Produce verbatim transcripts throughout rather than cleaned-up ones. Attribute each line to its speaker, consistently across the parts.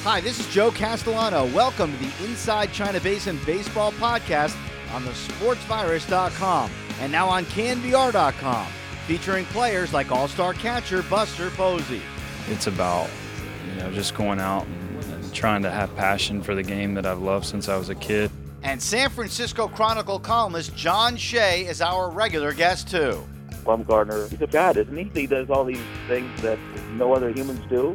Speaker 1: Hi, this is Joe Castellano. Welcome to the Inside China Basin Baseball Podcast on the sports virus dot com and now on can V R dot com, featuring players like all-star catcher Buster Posey.
Speaker 2: It's about, you know, just going out and, and trying to have passion for the game that I've loved since I was a kid.
Speaker 1: And San Francisco Chronicle columnist John Shea is our regular guest, too.
Speaker 3: Bumgarner, he's a god, isn't he? He does all these things that no other humans do.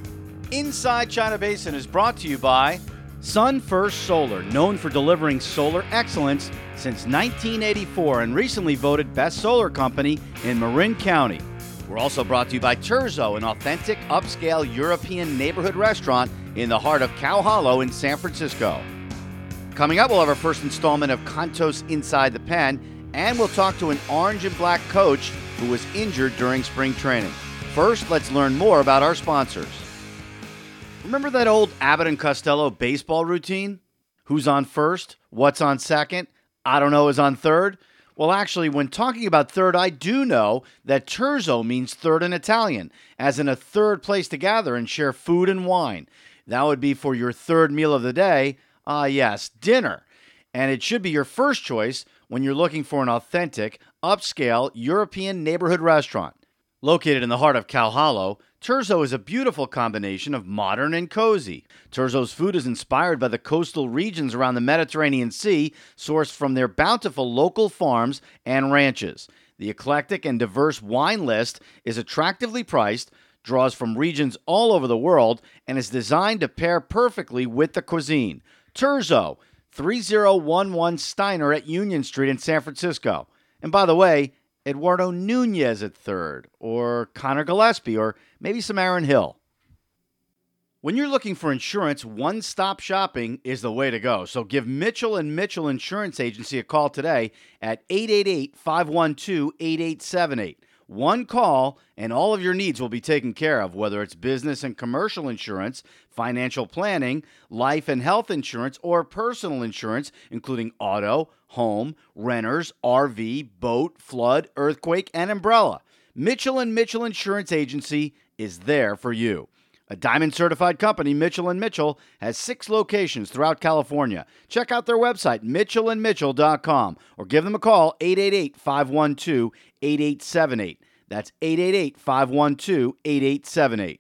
Speaker 1: Inside China Basin is brought to you by Sun First Solar, known for delivering solar excellence since nineteen eighty-four and recently voted Best Solar Company in Marin County. We're also brought to you by Terzo, an authentic, upscale European neighborhood restaurant in the heart of Cow Hollow in San Francisco. Coming up, we'll have our first installment of Cantos Inside the Pen, and we'll talk to an orange and black coach who was injured during spring training. First, let's learn more about our sponsors. Remember that old Abbott and Costello baseball routine? Who's on first? What's on second? I don't know is on third? Well, actually, when talking about third, I do know that terzo means third in Italian, as in a third place to gather and share food and wine. That would be for your third meal of the day. Ah, uh, yes, dinner. And it should be your first choice when you're looking for an authentic, upscale European neighborhood restaurant. Located in the heart of Cow Hollow, Terzo is a beautiful combination of modern and cozy. Terzo's food is inspired by the coastal regions around the Mediterranean Sea, sourced from their bountiful local farms and ranches. The eclectic and diverse wine list is attractively priced, draws from regions all over the world, and is designed to pair perfectly with the cuisine. Terzo, three oh one one Steiner at Union Street in San Francisco. And by the way, Eduardo Nunez at third, or Connor Gillespie, or maybe some Aaron Hill. When you're looking for insurance, one-stop shopping is the way to go. So give Mitchell and Mitchell Insurance Agency a call today at eight eight eight, five one two, eight eight seven eight. One call and all of your needs will be taken care of, whether it's business and commercial insurance, financial planning, life and health insurance, or personal insurance, including auto, home, renters, R V, boat, flood, earthquake, and umbrella. Mitchell and Mitchell Insurance Agency is there for you. A Diamond-certified company, Mitchell and Mitchell, has six locations throughout California. Check out their website, mitchell and mitchell dot com, or give them a call, eight eight eight, five one two, eight eight seven eight. That's eight eight eight, five one two, eight eight seven eight.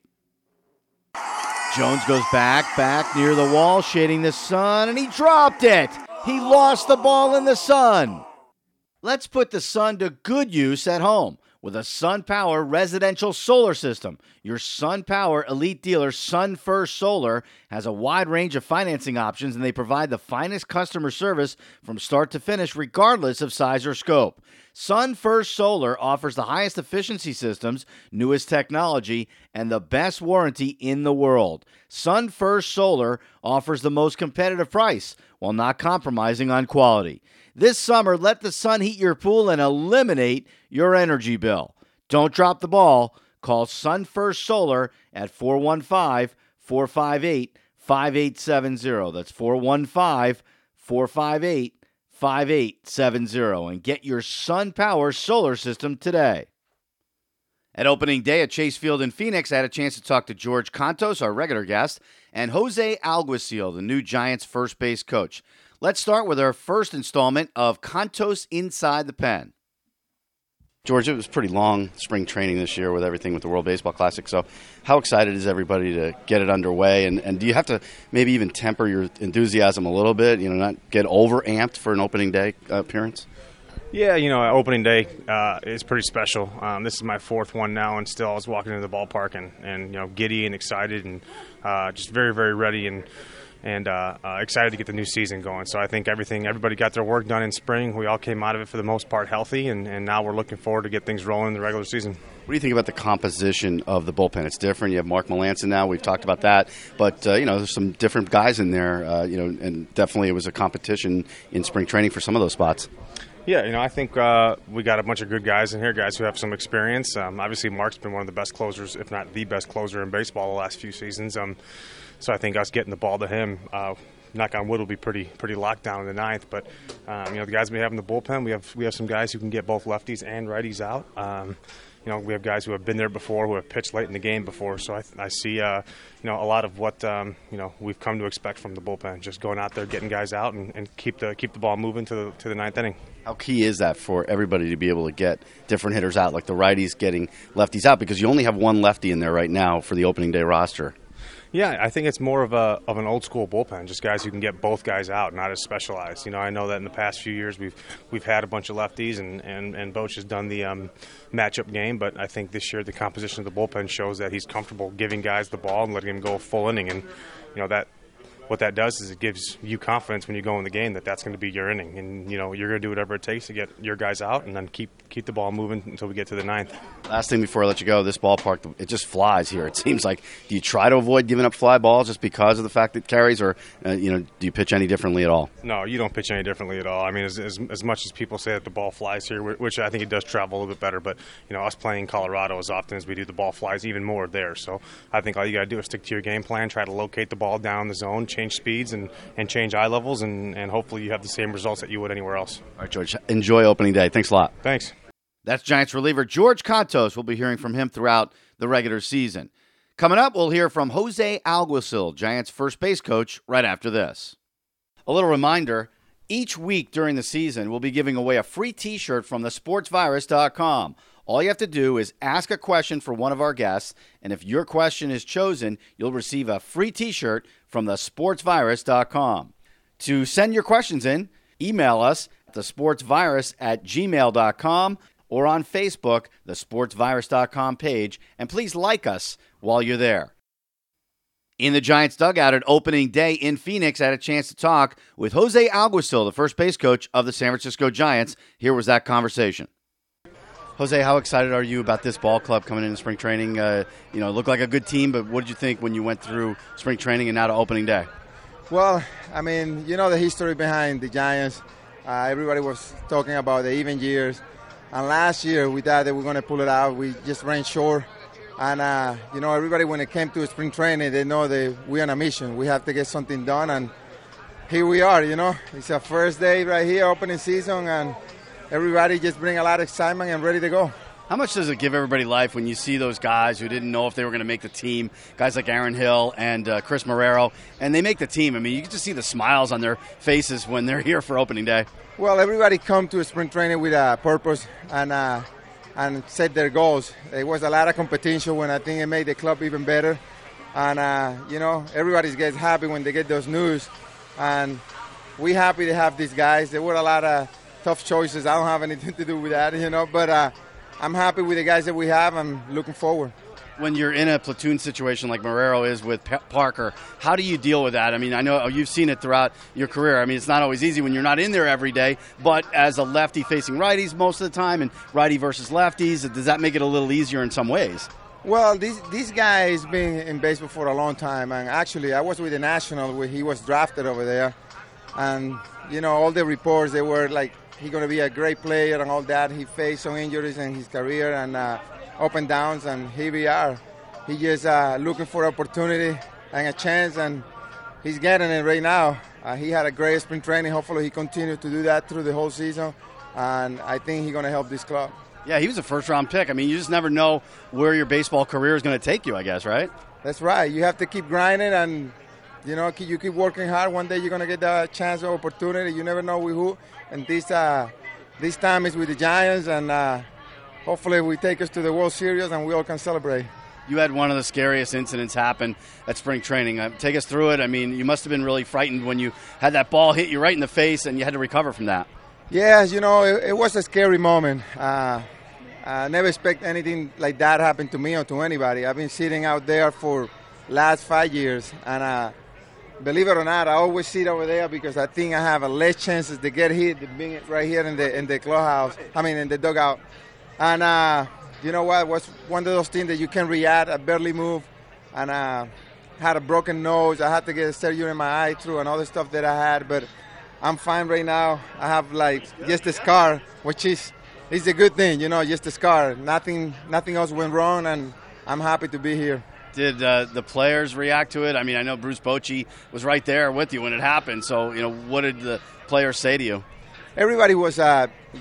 Speaker 1: Jones goes back, back near the wall, shading the sun, and he dropped it. He lost the ball in the sun. Let's put the sun to good use at home with a SunPower residential solar system. Your SunPower elite dealer, Sun First Solar, has a wide range of financing options, and they provide the finest customer service from start to finish, regardless of size or scope. Sun First Solar offers the highest efficiency systems, newest technology, and the best warranty in the world. Sun First Solar offers the most competitive price while not compromising on quality. This summer, let the sun heat your pool and eliminate your energy bill. Don't drop the ball. Call Sun First Solar at four one five, four five eight, five eight seven zero. That's four one five, four five eight, five eight seven zero. And get your SunPower solar system today. At opening day at Chase Field in Phoenix, I had a chance to talk to George Cantos, our regular guest, and Jose Alguacil, the new Giants first base coach. Let's start with our first installment of Cantos Inside the Pen.
Speaker 4: George, it was pretty long spring training this year with everything with the World Baseball Classic. So how excited is everybody to get it underway? And, and do you have to maybe even temper your enthusiasm a little bit, you know, not get over-amped for an opening day appearance?
Speaker 5: Yeah, you know, opening day uh, is pretty special. Um, this is my fourth one now, and still I was walking into the ballpark and, and you know, giddy and excited and uh, just very, very ready and and uh, uh, excited to get the new season going. So I think everything, everybody got their work done in spring. We all came out of it for the most part healthy, and, and now we're looking forward to get things rolling in the regular season.
Speaker 4: What do you think about the composition of the bullpen? It's different. You have Mark Melancon now. We've talked about that. But, uh, you know, there's some different guys in there, uh, you know, and definitely it was a competition in spring training for some of those spots.
Speaker 5: Yeah, you know, I think uh, we got a bunch of good guys in here, guys who have some experience. Um, obviously, Mark's been one of the best closers, if not the best closer in baseball the last few seasons. Um, so I think us getting the ball to him, uh, knock on wood, will be pretty pretty locked down in the ninth. But um, you know, the guys we have in the bullpen, we have we have some guys who can get both lefties and righties out. Um, you know, we have guys who have been there before, who have pitched late in the game before. So I, I see, uh, you know, a lot of what um, you know we've come to expect from the bullpen. Just going out there, getting guys out, and, and keep the keep the ball moving to the to the ninth inning.
Speaker 4: How key is that for everybody to be able to get different hitters out, like the righties getting lefties out, because you only have one lefty in there right now for the opening day roster?
Speaker 5: Yeah, I think it's more of a of an old school bullpen, just guys who can get both guys out, not as specialized. You know, I know that in the past few years we've we've had a bunch of lefties, and and and Boch has done the um, matchup game, but I think this year the composition of the bullpen shows that he's comfortable giving guys the ball and letting them go full inning, and you know that. What that does is it gives you confidence when you go in the game that that's going to be your inning, and you know you're going to do whatever it takes to get your guys out, and then keep keep the ball moving until we get to the ninth.
Speaker 4: Last thing before I let you go, this ballpark, it just flies here. It seems like, do you try to avoid giving up fly balls just because of the fact it carries, or uh, you know, do you pitch any differently at all?
Speaker 5: No, you don't pitch any differently at all. I mean, as, as as much as people say that the ball flies here, which I think it does travel a little bit better, but you know, us playing in Colorado as often as we do, the ball flies even more there. So I think all you got to do is stick to your game plan, try to locate the ball down the zone, change speeds, and and change eye levels, and, and hopefully you have the same results that you would anywhere else.
Speaker 4: All right, George, enjoy opening day. Thanks a lot.
Speaker 5: Thanks.
Speaker 1: That's Giants reliever George Contos. We'll be hearing from him throughout the regular season. Coming up, we'll hear from Jose Alguacil, Giants first base coach, right after this. A little reminder, each week during the season, we'll be giving away a free t-shirt from the sports virus dot com. All you have to do is ask a question for one of our guests, and if your question is chosen, you'll receive a free t-shirt from the sports virus dot com. To send your questions in, email us at the sports virus at gmail dot com or on Facebook, the sports virus dot com page, and please like us while you're there. In the Giants dugout at opening day in Phoenix, I had a chance to talk with Jose Alguacil, the first base coach of the San Francisco Giants. Here was that conversation. Jose, how excited are you about this ball club coming into spring training? Uh, you know, it looked like a good team, but what did you think when you went through spring training and now to opening day?
Speaker 6: Well, I mean, you know the history behind the Giants. Uh, everybody was talking about the even years. And last year, we thought that we were going to pull it out. We just ran short. And, uh, you know, everybody, when it came to spring training, they know that we're on a mission. We have to get something done. And here we are, you know. It's our first day right here, opening season, and everybody just bring a lot of excitement and ready to go.
Speaker 1: How much does it give everybody life when you see those guys who didn't know if they were going to make the team, guys like Aaron Hill and uh, Chris Marrero, and they make the team? I mean, you can just see the smiles on their faces when they're here for opening day.
Speaker 6: Well, everybody come to spring training with a purpose and uh, and set their goals. It was a lot of competition when I think it made the club even better. And, uh, you know, everybody gets happy when they get those news. And we're happy to have these guys. There were a lot of tough choices. I don't have anything to do with that, you know, but uh, I'm happy with the guys that we have. I'm looking forward.
Speaker 1: When you're in a platoon situation like Marrero is with P- Parker, how do you deal with that? I mean, I know you've seen it throughout your career. I mean, it's not always easy when you're not in there every day, but as a lefty facing righties most of the time and righty versus lefties, does that make it a little easier in some ways?
Speaker 6: Well, this, this guy has been in baseball for a long time, and actually I was with the National where he was drafted over there, and, you know, all the reports, they were like, he's going to be a great player and all that. He faced some injuries in his career and uh, up and downs, and here we are. He just uh, looking for opportunity and a chance, and he's getting it right now. Uh, he had a great spring training. Hopefully he continues to do that through the whole season, and I think he's going to help this club.
Speaker 1: Yeah, he was a first-round pick. I mean, you just never know where your baseball career is going to take you, I guess, right?
Speaker 6: That's right. You have to keep grinding, and, you know, you keep working hard. One day you're going to get the chance or opportunity. You never know with who. And this uh, this time is with the Giants, and uh, hopefully we take us to the World Series and we all can celebrate.
Speaker 1: You had one of the scariest incidents happen at spring training. Uh, take us through it. I mean, you must have been really frightened when you had that ball hit you right in the face and you had to recover from that.
Speaker 6: Yes, you know, it, it was a scary moment. Uh, I never expect anything like that happen to me or to anybody. I've been sitting out there for last five years, and uh, believe it or not, I always sit over there because I think I have a less chances to get hit than being right here in the in the clubhouse. I mean, in the dugout. And uh, you know what? It was one of those things that you can react. I barely move, and uh, had a broken nose. I had to get a surgery in my eye through and all the stuff that I had, but I'm fine right now. I have like just a scar, which is is a good thing, you know, just a scar. Nothing, nothing else went wrong, and I'm happy to be here.
Speaker 1: Did uh, the players react to it? I mean, I know Bruce Bochy was right there with you when it happened. So, you know, what did the players say to you?
Speaker 6: Everybody was uh,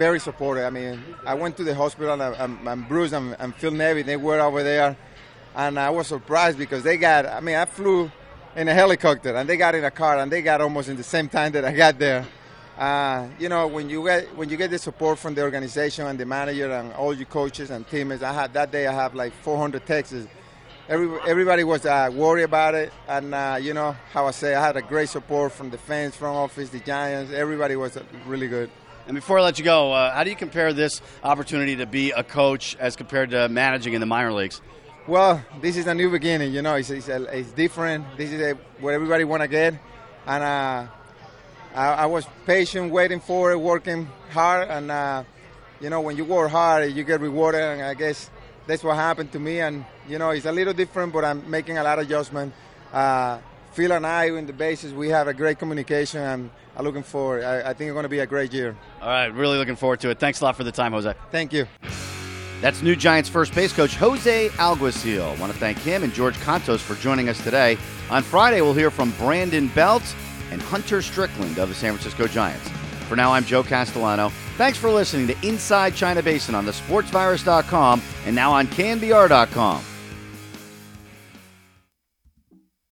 Speaker 6: very supportive. I mean, I went to the hospital, and, and, and Bruce and, and Phil Nevy, they were over there, and I was surprised because they got, I mean, I flew in a helicopter, and they got in a car, and they got almost in the same time that I got there. Uh, you know, when you get when you get the support from the organization and the manager and all your coaches and teammates, I had that day I have like four hundred texts. Every, everybody was uh, worried about it, and uh, you know how I say, I had a great support from the fans, front office, the Giants. Everybody was really good.
Speaker 4: And before I let you go, uh, how do you compare this opportunity to be a coach as compared to managing in the minor leagues?
Speaker 6: Well, this is a new beginning. You know, it's it's, a, it's different. This is a, what everybody want to get, and uh, I, I was patient, waiting for it, working hard, and uh, you know, when you work hard, you get rewarded, and I guess that's what happened to me. And you know, it's a little different, but I'm making a lot of adjustment. Uh, Phil and I in the bases, we have a great communication, and I'm looking forward. I, I think it's going to be a great year.
Speaker 4: All right, really looking forward to it. Thanks a lot for the time, Jose.
Speaker 6: Thank you.
Speaker 1: That's new Giants first base coach Jose Alguacil. I want to thank him and George Contos for joining us today. On Friday, we'll hear from Brandon Belt and Hunter Strickland of the San Francisco Giants. For now, I'm Joe Castellano. Thanks for listening to Inside China Basin on the sports virus dot com and now on K N B R dot com.